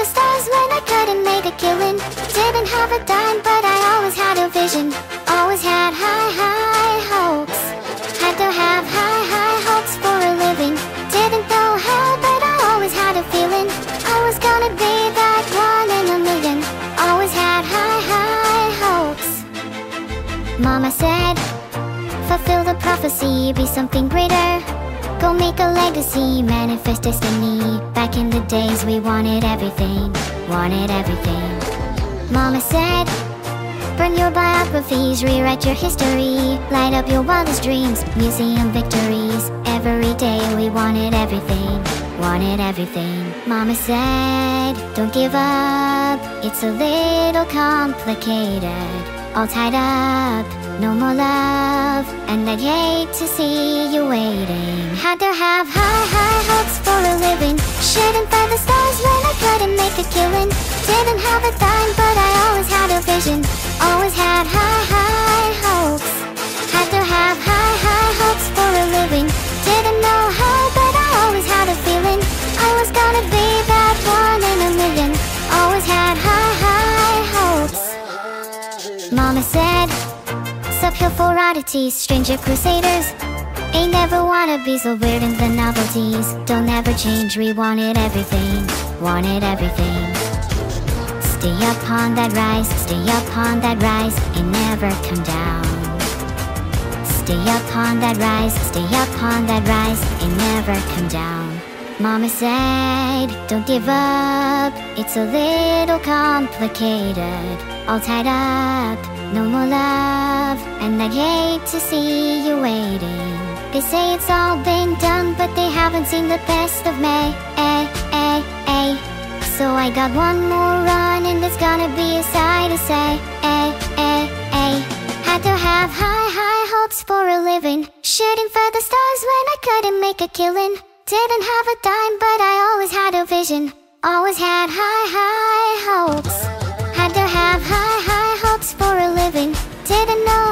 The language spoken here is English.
the stars when I couldn't make a killing. Didn't have a dime, but I always had a vision. Always had high hopes. Had to have high hopes for a living. Didn't know how, but I always had a feeling I was gonna be that one in a million. Always had high hopes. Mama said, fulfill the prophecy, be something greater. Go make a legacy, manifest destiny. Back in the days we wanted everything, wanted everything. Mama said, burn your biographies, rewrite your history. Light up your wildest dreams, museum victories. Every day we wanted everything, wanted everything. Mama said, don't give up, it's a little complicated. All tied up, no more love, and I'd hate to see you waiting. Had to have high hopes for a living. Shooting for the stars when I couldn't make a killing. Didn't have a dime, but I always had a vision. Always had high hopes. Had to have high hopes for a living. Didn't know how, but I always had a feeling I was gonna be that one in a million. Always had high hopes. Mama said, uphill for oddities, stranger crusaders. Ain't never wanna be so weird in the novelties. Don't ever change, we wanted everything, wanted everything. Stay up on that rise, stay up on that rise, and never come down. Stay up on that rise, stay up on that rise, and never come down. Mama said, don't give up, it's a little complicated. All tied up, no more love, and I'd hate to see you waiting. They say it's all been done, but they haven't seen the best of me. So I got one more run, and it's gonna be a sight to say. Had to have high hopes for a living. Shooting for the stars when I couldn't make a killing. Didn't have a dime, but I always had a vision. Always had high hopes. Had to have high hopes for a living. Didn't know